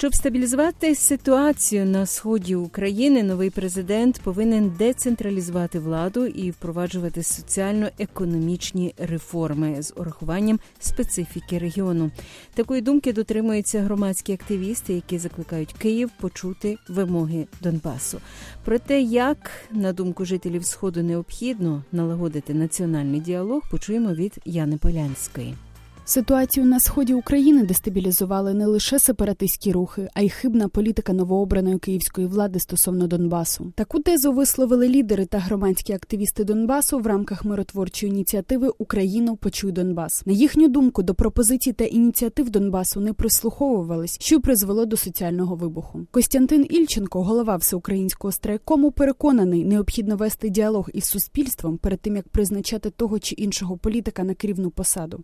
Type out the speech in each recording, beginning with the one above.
Щоб стабілізувати ситуацію на сході України, новий президент повинен децентралізувати владу і впроваджувати соціально-економічні реформи з урахуванням специфіки регіону. Такої думки дотримуються громадські активісти, які закликають Київ почути вимоги Донбасу. Про те, як, на думку жителів Сходу, необхідно налагодити національний діалог, почуємо від Яни Полянської. Ситуацію на сході України дестабілізували не лише сепаратистські рухи, а й хибна політика новообраної київської влади стосовно Донбасу. Таку тезу висловили лідери та громадські активісти Донбасу в рамках миротворчої ініціативи «Україну. Почуй Донбас». На їхню думку, до пропозицій та ініціатив Донбасу не прислуховувались, що призвело до соціального вибуху. Костянтин Ільченко, голова Всеукраїнського страйкому, переконаний, необхідно вести діалог із суспільством перед тим, як призначати того чи іншого політика на керівну посаду.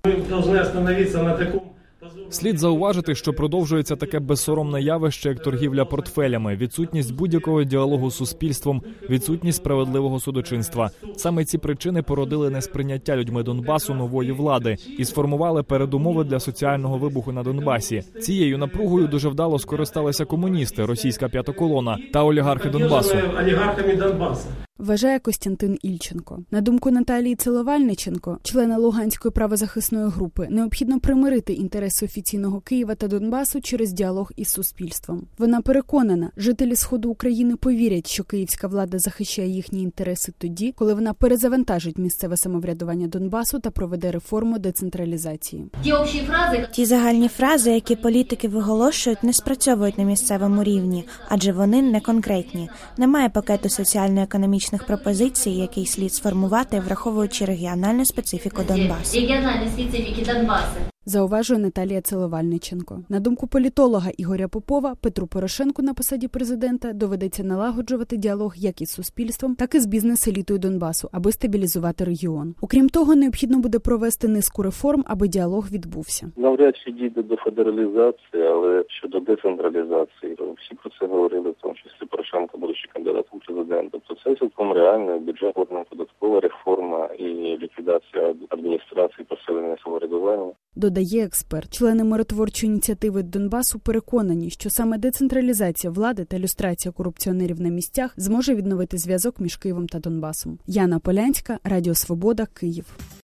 Слід зауважити, що продовжується таке безсоромне явище, як торгівля портфелями, відсутність будь-якого діалогу з суспільством, відсутність справедливого судочинства. Саме ці причини породили несприйняття людьми Донбасу нової влади і сформували передумови для соціального вибуху на Донбасі. Цією напругою дуже вдало скористалися комуністи, російська п'ята колона та олігархи Донбасу. Вважає Костянтин Ільченко. На думку Наталії Целовальниченко, члена Луганської правозахисної групи, необхідно примирити інтереси офіційного Києва та Донбасу через діалог із суспільством. Вона переконана, жителі Сходу України повірять, що київська влада захищає їхні інтереси тоді, коли вона перезавантажить місцеве самоврядування Донбасу та проведе реформу децентралізації. Ті загальні фрази, які політики виголошують, не спрацьовують на місцевому рівні, адже вони не конкретні. Немає пакету соціально-економічних пропозицій, який слід сформувати, враховуючи регіональну специфіку Донбасу. Зауважує Наталія Целовальниченко. На думку політолога Ігоря Попова, Петру Порошенку на посаді президента доведеться налагоджувати діалог як із суспільством, так і з бізнес-елітою Донбасу, аби стабілізувати регіон. Окрім того, необхідно буде провести низку реформ, аби діалог відбувся. Навряд чи дійде до федералізації, але щодо децентралізації, всі про це говорили, в тому числі Порошенко, будучи кандидатом в президента. Тобто це цілком реально, бюджет, податкова реформа і ліквідація адміністрації, посилення самоврядування. Додає експерт. Члени миротворчої ініціативи Донбасу переконані, що саме децентралізація влади та люстрація корупціонерів на місцях зможе відновити зв'язок між Києвом та Донбасом. Яна Полянська, Радіо Свобода, Київ.